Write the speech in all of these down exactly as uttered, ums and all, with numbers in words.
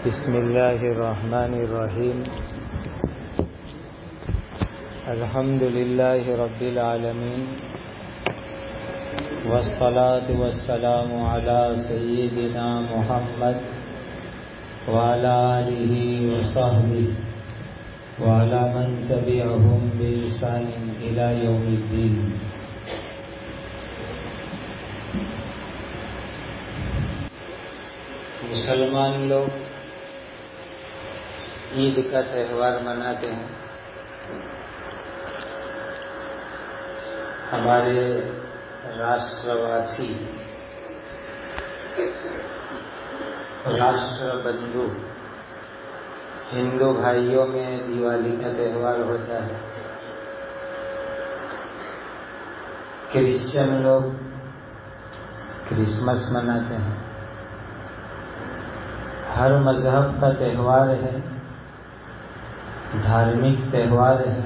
بسم اللہ الرحمن الرحیم الحمد للہ رب العالمین والصلاة والسلام علی سیدنا محمد وعلی آلہ وصحبہ وعلی من تبعہم بإحسان الی یوم الدین۔ مسلمان لوگ عید کا تہوار مناتے ہیں۔ ہمارے راشٹرواسی راشٹر بندھو ہندو بھائیوں میں دیوالی کا تہوار ہوتا ہے۔ کرسچن لوگ کرسمس مناتے ہیں۔ ہر مذہب کا تہوار ہے، دھارمک تہوار ہے،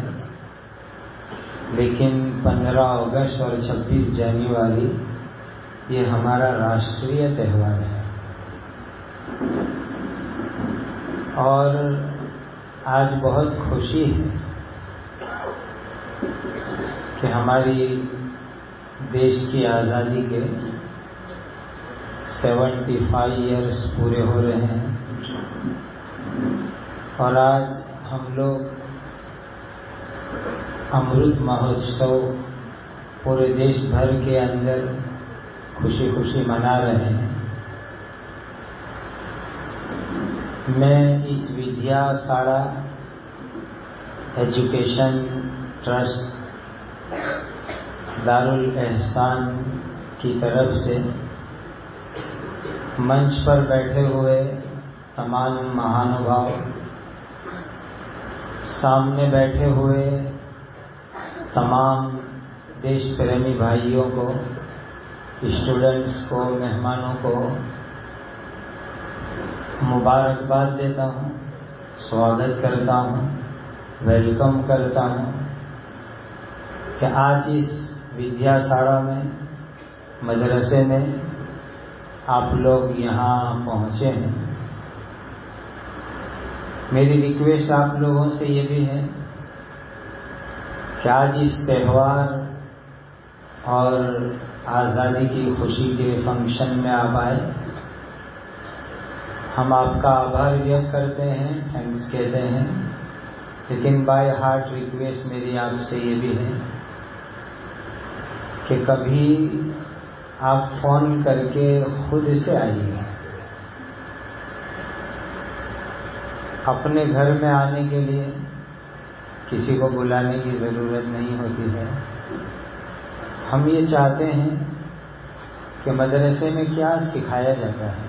لیکن پندرہ اگست اور چھبیس جنوری یہ ہمارا راشٹریہ تہوار ہے۔ اور آج بہت خوشی ہے کہ ہماری دیش کی آزادی کے سیونٹی فائیو ایئرس پورے ہو رہے ہیں، اور آج ہم لوگ امرت مہوتسو پورے دیش بھر کے اندر خوشی خوشی منا رہے ہیں۔ میں اس ودیا ساڑا ایجوکیشن ٹرسٹ دارالاحسان کی طرف سے منچ پر بیٹھے ہوئے تمام مہانبھاؤ، سامنے بیٹھے ہوئے تمام دیش پریمی بھائیوں کو، اسٹوڈنٹس کو، مہمانوں کو مبارکباد دیتا ہوں، سواگت کرتا ہوں، ویلکم کرتا ہوں کہ آج اس ودیا ساڑا میں مدرسے میں آپ لوگ یہاں پہنچے ہیں۔ میری ریکویسٹ آپ لوگوں سے یہ بھی ہے کہ آج اس تہوار اور آزادی کی خوشی کے فنکشن میں آپ آئے۔ ہم آپ کا آبھار ویکت کرتے ہیں، تھینکس کہتے ہیں، لیکن بائی ہارٹ ریکویسٹ میری آپ سے یہ بھی ہے کہ کبھی آپ فون کر کے خود سے آئیے۔ اپنے گھر میں آنے کے لیے کسی کو بلانے کی ضرورت نہیں ہوتی ہے۔ ہم یہ چاہتے ہیں کہ مدرسے میں کیا سکھایا جاتا ہے،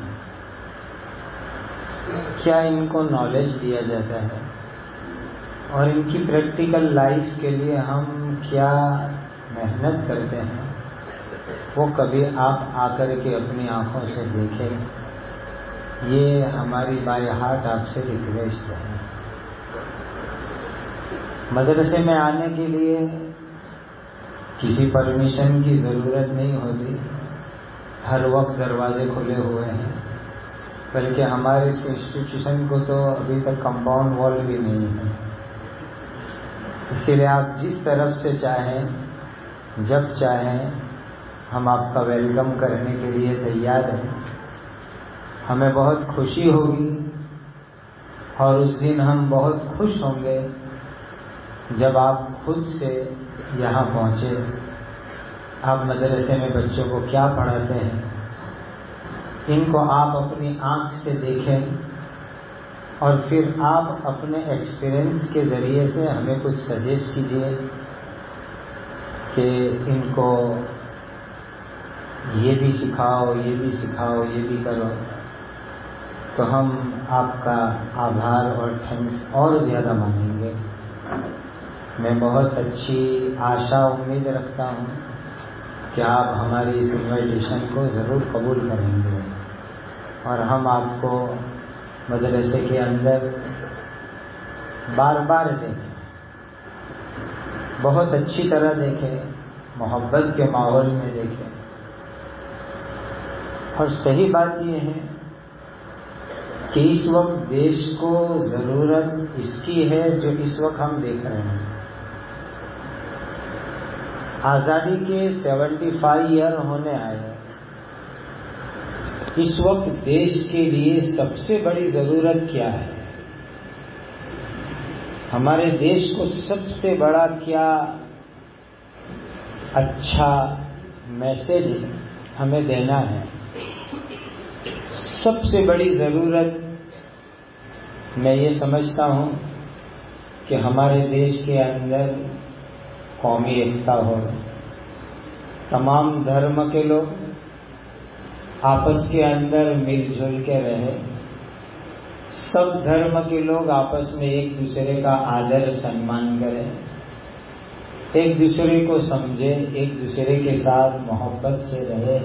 کیا ان کو نالج دیا جاتا ہے، اور ان کی پریکٹیکل لائف کے لیے ہم کیا محنت کرتے ہیں، وہ کبھی آپ آ کر کے اپنی آنکھوں سے دیکھیں۔ یہ ہماری بائی ہارٹ آپ سے ریکویسٹ ہے۔ مدرسے میں آنے کے لیے کسی پرمیشن کی ضرورت نہیں ہوتی، ہر وقت دروازے کھلے ہوئے ہیں، بلکہ ہمارے اس انسٹیٹیوشن کو تو ابھی تک کمپاؤنڈ وال بھی نہیں ہے۔ اسی لیے آپ جس طرف سے چاہیں، جب چاہیں، ہم آپ کا ویلکم کرنے کے لیے تیار ہیں۔ ہمیں بہت خوشی ہوگی اور اس دن ہم بہت خوش ہوں گے جب آپ خود سے یہاں پہنچے۔ آپ مدرسے میں بچوں کو کیا پڑھاتے ہیں، ان کو آپ اپنی آنکھ سے دیکھیں، اور پھر آپ اپنے ایکسپیرئنس کے ذریعے سے ہمیں کچھ سجیسٹ کیجیے کہ ان کو یہ بھی سکھاؤ، یہ بھی سکھاؤ، یہ بھی کرو، تو ہم آپ کا آبھار اور تھینکس اور زیادہ مانیں گے۔ میں بہت اچھی آشا امید رکھتا ہوں کہ آپ ہماری اس انویٹیشن کو ضرور قبول کریں گے، اور ہم آپ کو مدرسے کے اندر بار بار دیکھیں، بہت اچھی طرح دیکھیں، محبت کے ماحول میں دیکھیں۔ اور صحیح بات یہ ہے کہ اس وقت دیش کو ضرورت اس کی ہے جو اس وقت ہم دیکھ رہے ہیں. آزادی کے سیونٹی فائیو ایئر ہونے آئے ہیں. اس وقت دیش کے لیے سب سے بڑی ضرورت کیا ہے؟ ہمارے دیش کو سب سے بڑا کیا اچھا میسج ہمیں دینا ہے؟ سب سے بڑی ضرورت میں یہ سمجھتا ہوں کہ ہمارے دیش کے اندر قومی ایکتا ہو. تمام دھرم کے لوگ آپس کے اندر مل جل کے رہے. سب دھرم کے لوگ آپس میں ایک دوسرے کا آدر سنمان کریں, ایک دوسرے کو سمجھے, ایک دوسرے کے ساتھ محبت سے رہے,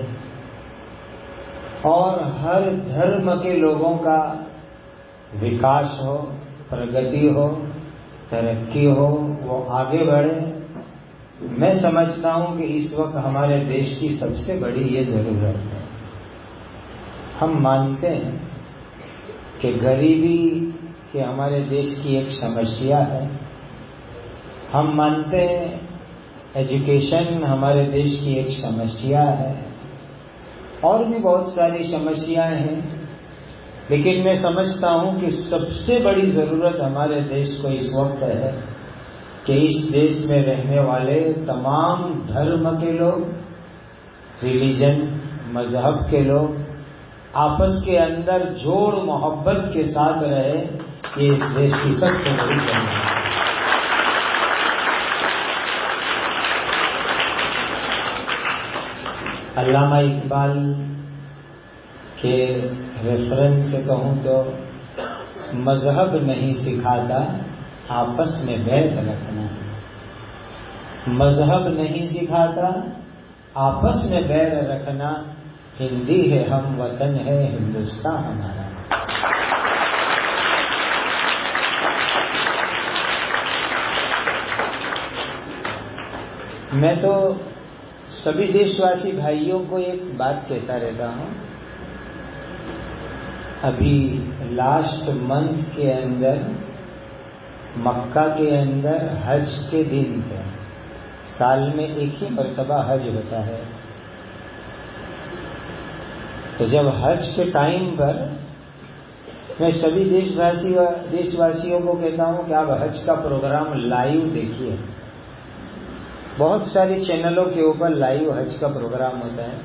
اور ہر دھرم کے لوگوں کا وکاس ہو, پرگتی ہو, ترقی ہو, وہ آگے بڑھے. میں سمجھتا ہوں کہ اس وقت ہمارے دیش کی سب سے بڑی یہ ضرورت ہے. ہم مانتے ہیں کہ غریبی کہ ہمارے دیش کی ایک سمسیا ہے. ہم مانتے ہیں ایجوکیشن ہمارے دیش کی ایک سمسیا ہے, اور بھی بہت ساری سمسیاں ہیں. لیکن میں سمجھتا ہوں کہ سب سے بڑی ضرورت ہمارے دیش کو اس وقت ہے کہ اس دیش میں رہنے والے تمام دھرم کے لوگ, ریلیجن, مذہب کے لوگ آپس کے اندر جوڑ محبت کے ساتھ رہے. یہ اس دیش کی سب سے بڑی ضرورت ہے. علامہ اقبال کے ریفرنس سے کہوں تو مذہب نہیں سکھاتا آپس میں بیت رکھنا. مذہب نہیں سکھاتا آپس میں بیت رکھنا. ہندی ہے ہم وطن ہے ہندوستان ہمارا. میں تو سبھی دیش واسی بھائیوں کو ایک بات کہتا رہتا ہوں. ابھی لاسٹ منتھ کے اندر مکہ کے اندر حج کے دن تھے. سال میں ایک ہی مرتبہ حج ہوتا ہے. تو جب حج کے ٹائم پر میں سبھی دیش واسی دیش واسیوں کو کہتا ہوں کہ آپ حج کا پروگرام لائیو دیکھیے. بہت ساری چینلوں کے اوپر لائیو حج کا پروگرام ہوتا ہے.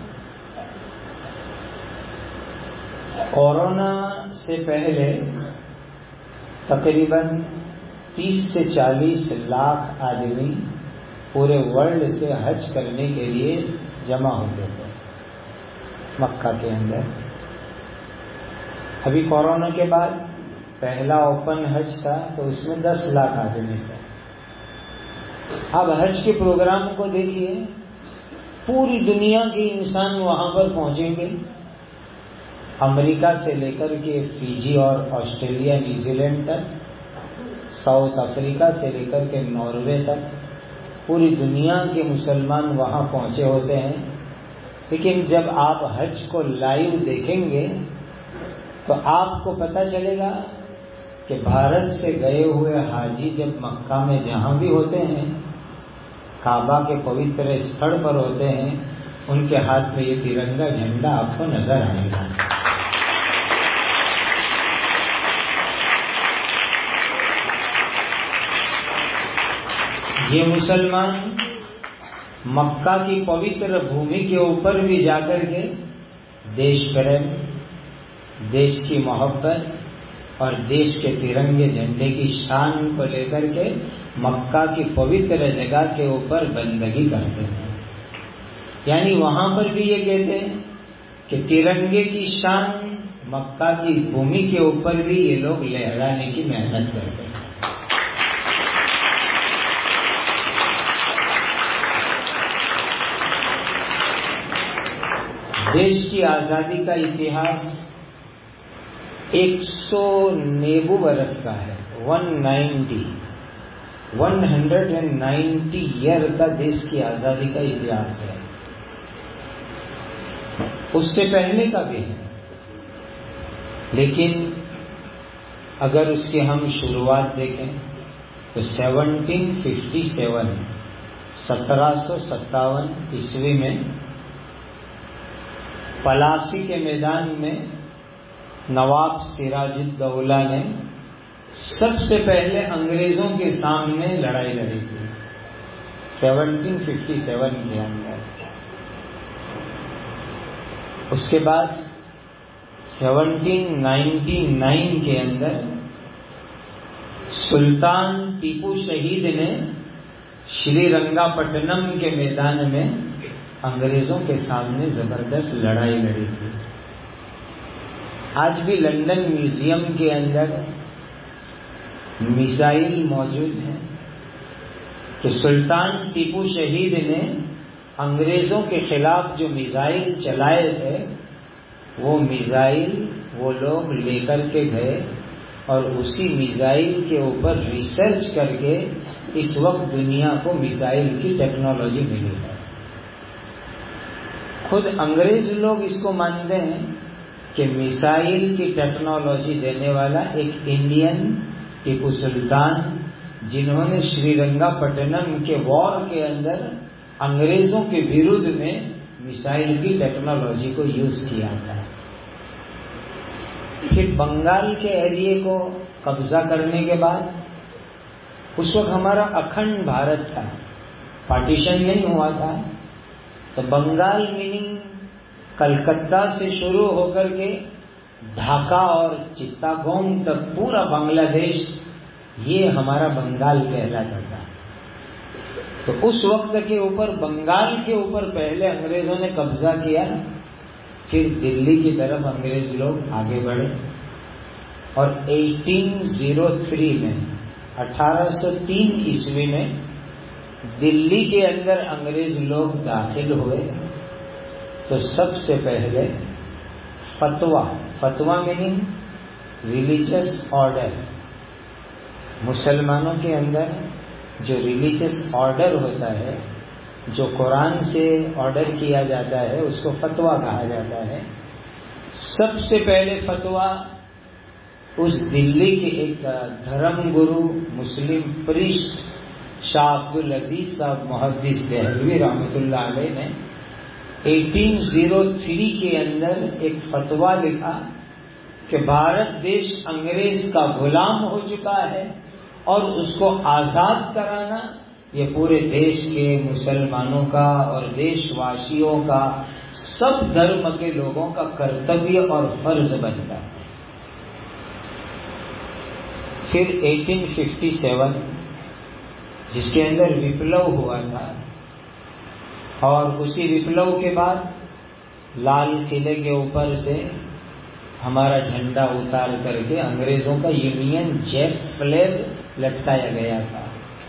کورونا سے پہلے تقریباً تیس سے چالیس لاکھ آدمی پورے ورلڈ سے حج کرنے کے لیے جمع ہوتے تھے مکہ کے اندر. ابھی کورونا کے بعد پہلا اوپن حج تھا تو اس میں دس لاکھ آدمی تھے. اب حج کے پروگرام کو دیکھیے, پوری دنیا کے انسان وہاں پر پہنچیں گے. امریکہ سے لے کر کے فیجی اور آسٹریلیا, نیوزی لینڈ تک, ساؤتھ افریقہ سے لے کر کے ناروے تک پوری دنیا کے مسلمان وہاں پہنچے ہوتے ہیں. لیکن جب آپ حج کو لائیو دیکھیں گے تو آپ کو پتہ چلے گا کہ بھارت سے گئے ہوئے حاجی جب مکہ میں جہاں بھی ہوتے ہیں, کعبہ کے پوتر استھل پر ہوتے ہیں, ان کے ہاتھ میں یہ ترنگا جھنڈا آپ کو نظر آئے گا. یہ مسلمان مکہ کی پوتر بھومی کے اوپر بھی جا کر کے دیش پریم, دیش کی محبت اور دیش کے ترنگے جھنڈے کی شان کو لے کر کے مکہ کی پوتر جگہ کے اوپر بندگی کرتے ہیں. یعنی وہاں پر بھی یہ کہتے ہیں کہ ترنگے کی شان مکہ کی بھومی کے اوپر بھی یہ لوگ لہرانے کی محنت کرتے ہیں. دیش کی آزادی کا اتہاس ایک سو نیبو برس کا ہے. One ninety one hundred and ninety year کا دیش کی آزادی کا اتہاس ہے. اس سے پہلے کا بھی ہے. لیکن اگر اس کی ہم شروعات دیکھیں تو سیونٹین ففٹی سیون سترہ سو ستاون عیسوی میں پلاسی کے میدان میں نواب سراج الدولہ نے سب سے پہلے انگریزوں کے سامنے لڑائی لڑی تھی سیونٹین ففٹی سیون کے اندر. اس کے بعد سیونٹین نائنٹی نائن کے اندر سلطان ٹیپو شہید نے شری رنگا پٹنم کے میدان میں انگریزوں کے سامنے زبردست لڑائی لڑی تھی. آج بھی لندن میوزیم کے اندر میزائل موجود ہیں کہ سلطان ٹیپو شہید نے انگریزوں کے خلاف جو میزائل چلائے تھے وہ میزائل وہ لوگ لے کر کے گئے اور اسی میزائل کے اوپر ریسرچ کر کے اس وقت دنیا کو میزائل کی ٹیکنالوجی ملی ہے. خود انگریز لوگ اس کو مانتے ہیں کہ میزائل کی ٹیکنالوجی دینے والا ایک انڈین ٹیپو سلطان جنہوں نے شری رنگا پٹنم کے وار کے اندر انگریزوں کے ورودھ میں میزائل کی ٹیکنالوجی کو یوز کیا تھا. پھر بنگال کے ایریے کو قبضہ کرنے کے بعد اس وقت ہمارا اکھنڈ بھارت تھا, پارٹیشن نہیں ہوا تھا, تو بنگال میننگ کلکتہ سے شروع ہو کر کے ڈھاکہ اور چتاگونگ تک پورا بنگلہ دیش یہ ہمارا بنگال کہلاتا تھا. تو اس وقت کے اوپر بنگال کے اوپر پہلے انگریزوں نے قبضہ کیا, پھر دلی کی طرف انگریز لوگ آگے بڑھے اور ایٹین زیرو تھری میں اٹھارہ سو تین عیسوی میں دلی کے اندر انگریز لوگ داخل ہوئے تو سب سے پہلے فتویٰ فتویٰ میننگ ریلیجس آرڈر, مسلمانوں کے اندر جو ریلیجس آرڈر ہوتا ہے جو قرآن سے آرڈر کیا جاتا ہے اس کو فتویٰ کہا جاتا ہے. سب سے پہلے فتویٰ اس دلی کے ایک دھرم گرو مسلم پریسٹ شاہ عبد العزیز صاحب محدث دہلوی رحمۃ اللہ علیہ نے ایٹین زیرو تھری کے اندر ایک فتویٰ لکھا کہ بھارت دیش انگریز کا غلام ہو چکا ہے اور اس کو آزاد کرانا یہ پورے دیش کے مسلمانوں کا اور دیش واسیوں کا سب دھرم کے لوگوں کا کرتویہ اور فرض بنتا ہے. پھر ایٹین ففٹی سیون جس کے اندر وپلو ہوا تھا اور اسی وپلو کے بعد لال قلعے کے اوپر سے ہمارا جھنڈا اتار کر کے انگریزوں کا یونین جیک فلیگ لٹکایا گیا تھا.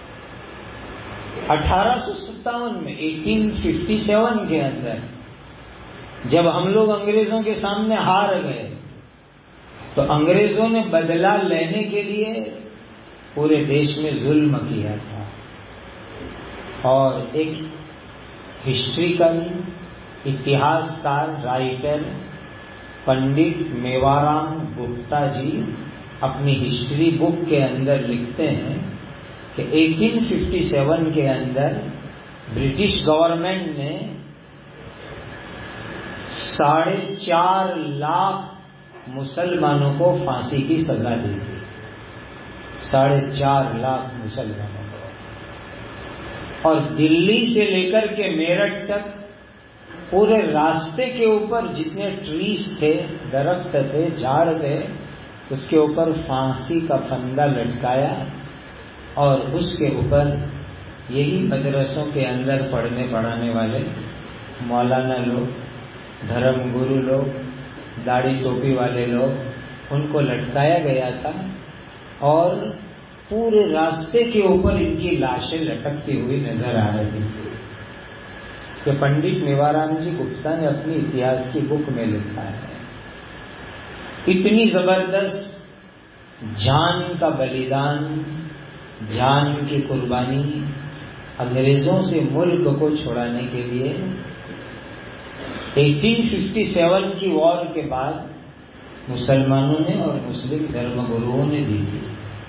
اٹھارہ سو ستاون میں ایٹین ففٹی سیون کے اندر جب ہم لوگ انگریزوں کے سامنے ہار گئے تو انگریزوں نے بدلہ لینے کے لیے پورے دیش میں ظلم کیا تھا اور ایک ہسٹریکل اتہاس کار رائٹر پنڈت میوارام گپتا جی اپنی ہسٹری بک کے اندر لکھتے ہیں کہ ایٹین ففٹی سیون کے اندر برٹش گورنمنٹ نے ساڑھے چار لاکھ مسلمانوں کو پھانسی کی سزا دی تھی. ساڑھے چار لاکھ مسلمانوں کو, اور دلی سے لے کر کے میرٹھ تک پورے راستے کے اوپر جتنے ٹریز تھے, درخت تھے, جھاڑ تھے, اس کے اوپر پھانسی کا پھندا لٹکایا اور اس کے اوپر یہی مدرسوں کے اندر پڑھنے پڑھانے والے مولانا لوگ, دھرم گرو لوگ, داڑھی ٹوپی والے لوگ ان کو لٹکایا گیا تھا اور پورے راستے کے اوپر ان کی لاشیں لٹکتی ہوئی نظر آ رہی تھی. کہ پنڈت میوارام جی گپتا نے اپنی اتہاس کی بک میں لکھا ہے. اتنی زبردست جان کا بلیدان, جان کی قربانی انگریزوں سے ملک کو چھڑانے کے لیے ایٹین ففٹی سیون کی وار کے بعد مسلمانوں نے اور مسلم دھرم گروؤں نے دی تھی۔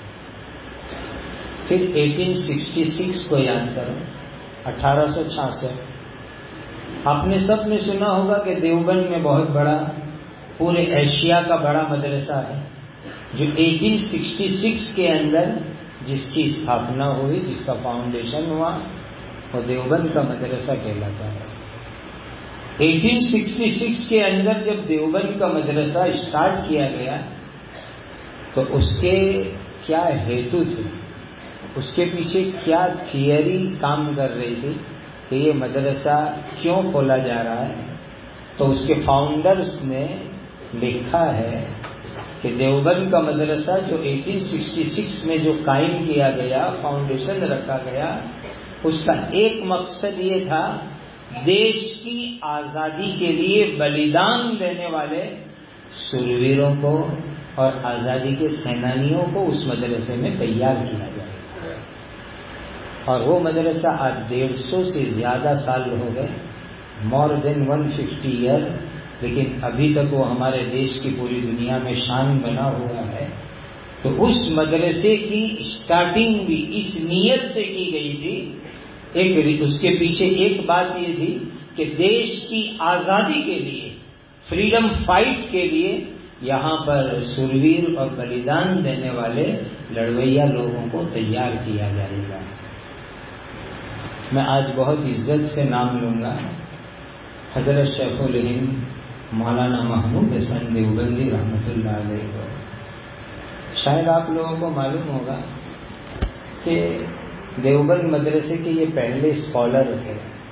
پھر اٹھارہ سو چھیاسٹھ کو یاد کرو، اٹھارہ سو چھیاسٹھ آپ نے سب نے سنا ہوگا کہ دیوبند میں بہت بڑا، پورے ایشیا کا بڑا مدرسہ ہے جو اٹھارہ سو چھیاسٹھ کے اندر جس کی استھاپنا ہوئی، جس کا فاؤنڈیشن ہوا، وہ دیوبند کا مدرسہ کہلاتا ہے۔ اٹھارہ سو چھیاسٹھ کے اندر جب دیوبند کا مدرسہ اسٹارٹ کیا گیا تو اس کے کیا ہیتو تھے، اس کے پیچھے کیا تھیوری کام کر رہی تھی کہ یہ مدرسہ کیوں کھولا جا رہا ہے، تو اس کے فاؤنڈرز نے لکھا ہے کہ دیوبند کا مدرسہ جو اٹھارہ سو چھیاسٹھ میں جو قائم کیا گیا، فاؤنڈیشن رکھا گیا، اس کا ایک مقصد یہ تھا دیش کی آزادی کے لیے بلیدان دینے والے سورویروں کو اور آزادی کے سینانیوں کو اس مدرسے میں تیار کیا جائے۔ اور وہ مدرسہ آج ڈیڑھ سو سے زیادہ سال ہو گئے، more than one fifty year, لیکن ابھی تک وہ ہمارے دیش کی پوری دنیا میں شان بنا ہوا ہے۔ تو اس مدرسے کی اسٹارٹنگ بھی اس نیت سے کی گئی تھی، ایک اس کے پیچھے ایک بات یہ تھی کہ دیش کی آزادی کے لیے، فریڈم فائٹ کے لیے یہاں پر سورویر اور بلیدان دینے والے لڑویا لوگوں کو تیار کیا جائے گا۔ میں آج بہت عزت سے نام لوں گا حضرت شیخ الہند مولانا محمود حسن دیوبندی رحمۃ اللہ علیہ کو۔ شاید آپ لوگوں کو معلوم ہوگا کہ دیوبند مدرسے کے یہ پہلے اسکالر تھے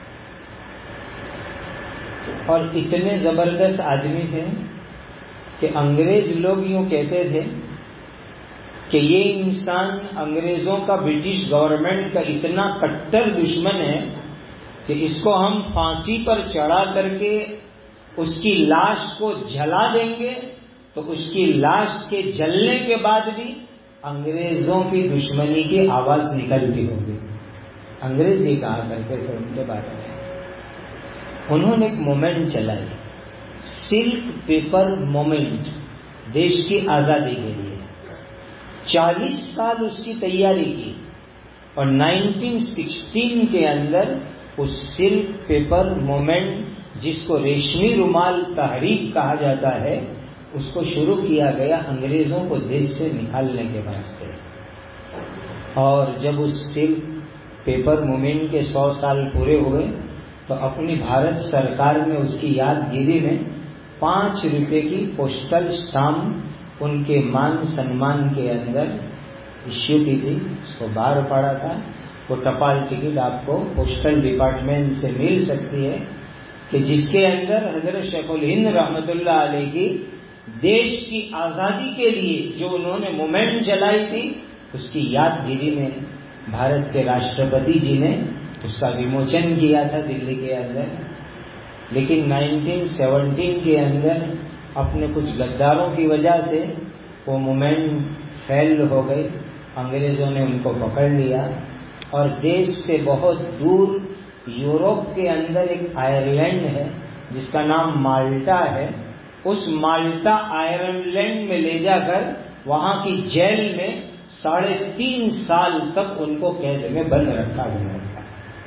اور اتنے زبردست آدمی تھے کہ انگریز لوگ یوں کہتے تھے کہ یہ انسان انگریزوں کا، برٹش گورنمنٹ کا اتنا کٹر دشمن ہے کہ اس کو ہم پھانسی پر چڑھا کر کے اس کی لاش کو جلا دیں گے تو اس کی لاش کے جلنے کے بعد بھی انگریزوں کی دشمنی کی آواز نکلتی ہوگی۔ انگریز یہ کہا کرتے تھے ان کے بارے میں۔ انہوں نے ایک مومنٹ چلائی، سلک پیپر مومنٹ، دیش کی آزادی کے لیے چالیس سال اس کی تیاری کی، اور نائنٹین سکسٹین کے اندر اس سلک پیپر مومنٹ، جس کو ریشمی رومال تحریک کہا جاتا ہے، اس کو شروع کیا گیا انگریزوں کو دیش سے نکالنے کے واسطے۔ اور جب اس سلک پیپر مومنٹ کے سو سال پورے ہوئے تو اپنی بھارت سرکار نے اس کی یادگیری میں پانچ روپے کی پوسٹل اسٹامپ ان کے مان سنمان کے اندر ایشو کی تھی، اس کو باہر پڑا تھا۔ وہ ٹپال ٹکٹ آپ کو پوسٹل ڈپارٹمنٹ سے مل سکتی ہے کہ جس کے اندر حضرت شیخ الہند رحمۃ اللہ علیہ کی دیش کی آزادی کے لیے جو انہوں نے مومنٹ چلائی تھی، اس کی یادگیری میں بھارت کے راشٹرپتی جی نے اس کا وموچن کیا تھا دلی کے اندر۔ لیکن نائنٹین سیونٹین کے اندر اپنے کچھ غداروں کی وجہ سے وہ مومنٹ فیل ہو گئی، انگریزوں نے ان کو پکڑ لیا اور دیش سے بہت دور یورپ کے اندر ایک آئرلینڈ ہے جس کا نام مالٹا ہے، اس مالٹا آئرلینڈ میں لے جا کر وہاں کی جیل میں ساڑھے تین سال تک ان کو قید میں بند رکھا گیا تھا۔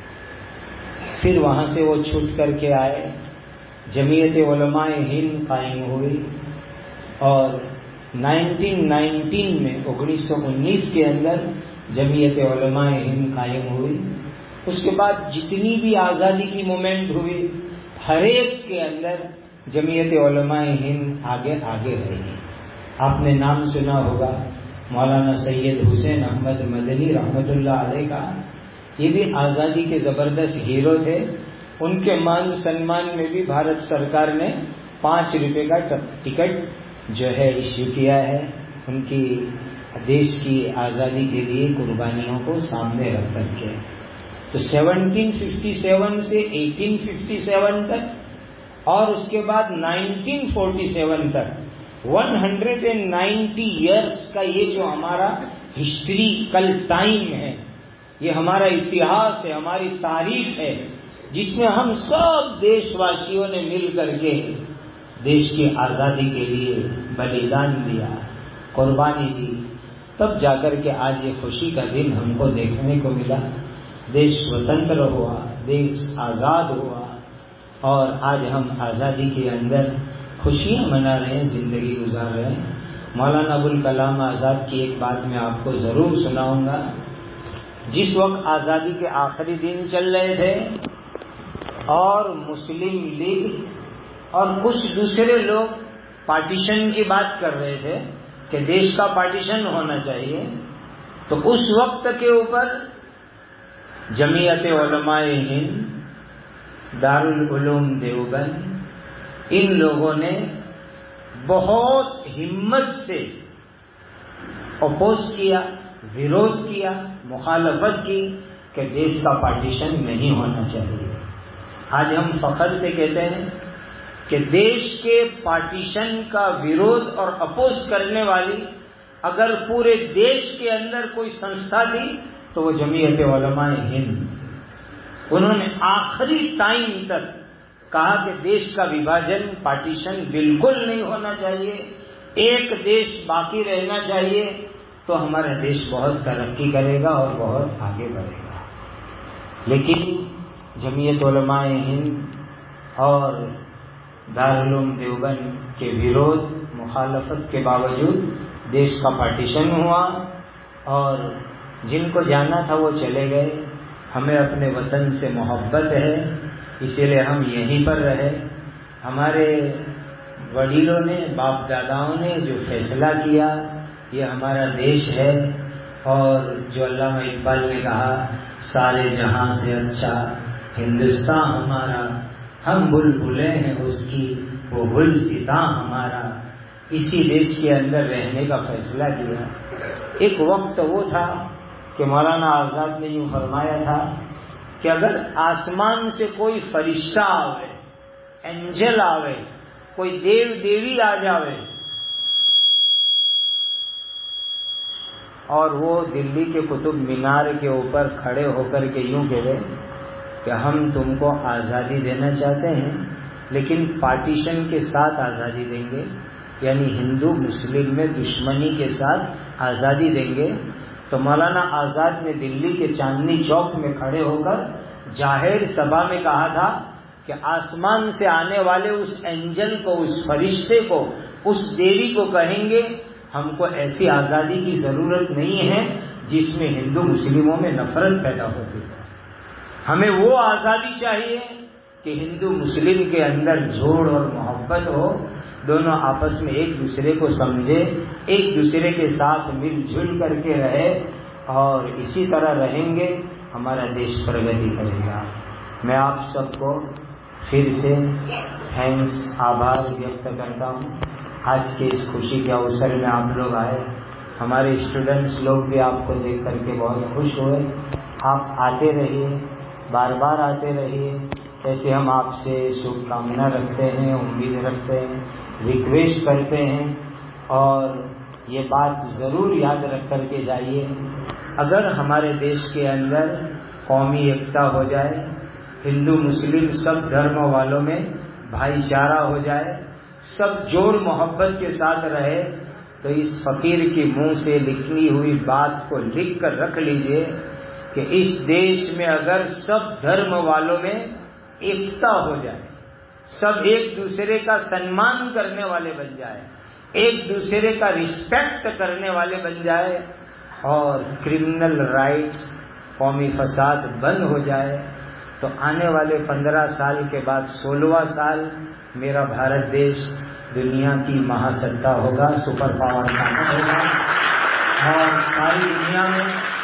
پھر وہاں سے وہ چھوٹ کر کے آئے، جمعیت علماء ہند قائم ہوئی، اور نائنٹین نائنٹین میں انیس سو انیس کے اندر جمعیت علماء ہند قائم ہوئی۔ اس کے بعد جتنی بھی آزادی کی مومنٹ ہوئی، ہر ایک کے اندر جمعیت علماء ہند آگے آگے رہی۔ آپ نے نام سنا ہوگا مولانا سید حسین احمد مدنی رحمۃ اللہ علیہ کا، یہ بھی آزادی کے زبردست ہیرو تھے۔ ان کے مان سنمان میں بھی بھارت سرکار نے پانچ روپے کا ٹکٹ جو ہے ایشو کیا ہے، ان کی دیش کی آزادی کے لیے قربانیوں کو سامنے رکھ کر کے۔ تو سیونٹین ففٹی سیون سے ایٹین ففٹی سیون تک اور اس کے بعد نائنٹین فورٹی سیون تک one hundred and ninety years کا یہ جو ہمارا ہسٹریکل ٹائم ہے، یہ ہمارا اتہاس ہے، ہماری تاریخ ہے، جس میں ہم سب دیش واسیوں نے مل کر کے دیش کی آزادی کے لیے بلیدان دیا، قربانی دی، تب جا کر کے آج یہ خوشی کا دن ہم کو دیکھنے کو ملا. دیش سوتنتر ہوا، دیش آزاد ہوا، اور آج ہم آزادی کے اندر خوشیاں منا رہے ہیں، زندگی گزار رہے ہیں. مولانا ابوالکلام آزاد کی ایک بات میں آپ کو ضرور سناؤں گا. جس وقت آزادی کے آخری دن چل رہے تھے اور مسلم لیگ اور کچھ دوسرے لوگ پارٹیشن کی بات کر رہے تھے کہ دیش کا پارٹیشن ہونا چاہیے، تو اس وقت کے اوپر جمعیت علماء ہند، دارالعلوم دیوبند، ان لوگوں نے بہت ہمت سے اپوز کیا، ویرودھ کیا، مخالفت کی کہ دیش کا پارٹیشن نہیں ہونا چاہیے. آج ہم فخر سے کہتے ہیں کہ دیش کے پارٹیشن کا ویرودھ اور اپوز کرنے والی اگر پورے دیش کے اندر کوئی سنستھا تھی تو وہ جمعیت علماء ہند. انہوں نے آخری ٹائم تک کہا کہ دیش کا وبھاجن، پارٹیشن بالکل نہیں ہونا چاہیے، ایک دیش باقی رہنا چاہیے، تو ہمارا دیش بہت ترقی کرے گا اور بہت آگے بڑھے گا. لیکن جمعیت علماء ہند اور دارالعلوم دیوبند کے ویرودھ، مخالفت کے باوجود دیش کا پارٹیشن ہوا، اور جن کو جانا تھا وہ چلے گئے. ہمیں اپنے وطن سے محبت ہے، اسی لیے ہم یہیں پر رہے. ہمارے وڈیلوں نے، باپ داداؤں نے جو فیصلہ کیا، یہ ہمارا دیش ہے. اور جو علامہ اقبال نے کہا، سارے جہاں سے اچھا ہندوستان ہمارا، ہم بلبلیں ہیں اس کی، وہ گلستاں ہمارا. اسی دیش کے اندر رہنے کا فیصلہ کیا. ایک وقت وہ تھا کہ مولانا آزاد نے یوں فرمایا تھا کہ اگر آسمان سے کوئی فرشتہ آوے، اینجل آوے، کوئی دیو دیوی آ جاوے اور وہ دلی کے قطب مینار کے اوپر کھڑے ہو کر کے یوں کہے کہ ہم تم کو آزادی دینا چاہتے ہیں لیکن پارٹیشن کے ساتھ آزادی دیں گے، یعنی ہندو مسلم میں دشمنی کے ساتھ آزادی دیں گے، تو مولانا آزاد نے دلی کے چاندنی چوک میں کھڑے ہو کر ظاہر سبھا میں کہا تھا کہ آسمان سے آنے والے اس اینجل کو، اس فرشتے کو، اس دیوی کو کہیں گے ہم کو ایسی آزادی کی ضرورت نہیں ہے جس میں ہندو مسلموں میں نفرت پیدا ہوتی ہے. ہمیں وہ آزادی چاہیے کہ ہندو مسلم کے اندر جوڑ اور محبت ہو، دونوں آپس میں ایک دوسرے کو سمجھے، ایک دوسرے کے ساتھ مل جل کر کے رہے، اور اسی طرح رہیں گے ہمارا دیش پرگتی کرے گا. میں آپ سب کو پھر سے تھینکس، آبھار ویکت کرتا ہوں. آج کے اس خوشی کے اوسر میں آپ لوگ آئے، ہمارے اسٹوڈنٹس لوگ بھی آپ کو دیکھ کر کے بہت خوش ہوئے. آپ آتے رہیے، بار بار آتے رہیے. ایسے ہم آپ سے شبھ کامنا رکھتے ہیں، امید رکھتے ہیں، ریکویسٹ کرتے ہیں. اور یہ بات ضرور یاد رکھ کر کے جائیے، اگر ہمارے دیش کے اندر قومی ایکتا ہو جائے، ہندو مسلم سب دھرم والوں میں بھائی چارہ ہو جائے، سب جوڑ محبت کے ساتھ رہے، تو اس فقیر کی منہ سے لکھی ہوئی بات کو لکھ کر رکھ لیجئے کہ اس دیش میں اگر سب دھرم والوں میں ایکتا ہو جائے، سب ایک دوسرے کا سنمان کرنے والے بن جائے، ایک دوسرے کا رسپیکٹ کرنے والے بن جائے، اور کرمنل رائٹس، قومی فساد بند ہو جائے، تو آنے والے پندرہ سال کے بعد سولہواں سال میرا بھارت دیش دنیا کی مہاستا ہوگا، سپر پاور طاقت ہوگا، اور ساری دنیا میں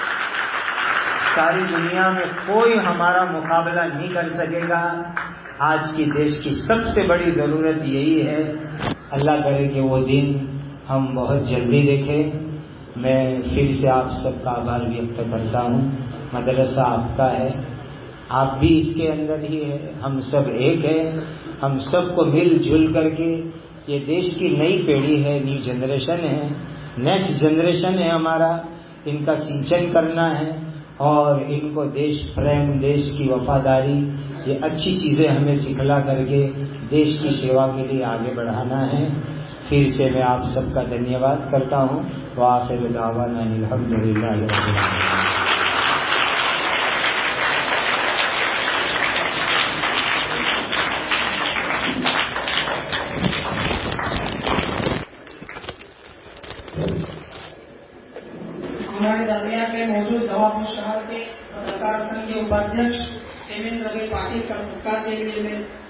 ساری دنیا میں کوئی ہمارا مقابلہ نہیں کر سکے گا. آج کی دیش کی سب سے بڑی ضرورت یہی ہے. اللہ کرے کہ وہ دن ہم بہت جلدی دیکھیں. میں پھر سے آپ سب کا آبھار ویکت کرتا ہوں. مدرسہ آپ کا ہے، آپ بھی اس کے اندر ہی ہے، ہم سب ایک ہے. ہم سب کو مل جل کر کے، یہ دیش کی نئی پیڑھی ہے، نیو جنریشن ہے، نیکسٹ جنریشن ہے ہمارا، ان کا سینچن کرنا ہے اور ان کو دیش پریم، دیش کی وفاداری، یہ اچھی چیزیں ہمیں سکھلا کر کے دیش کی سیوا کے لیے آگے بڑھانا ہے. پھر سے میں آپ سب کا دھنیہ واد کرتا ہوں. وآخر دعوانا الحمدللہ رب العالمین. ہمارے درمیان میں موجود نوابپور شہر کے پترکار سنگھ کے اپادھیش ہیمندر رگے پاٹل کا ستکار کے لیے میں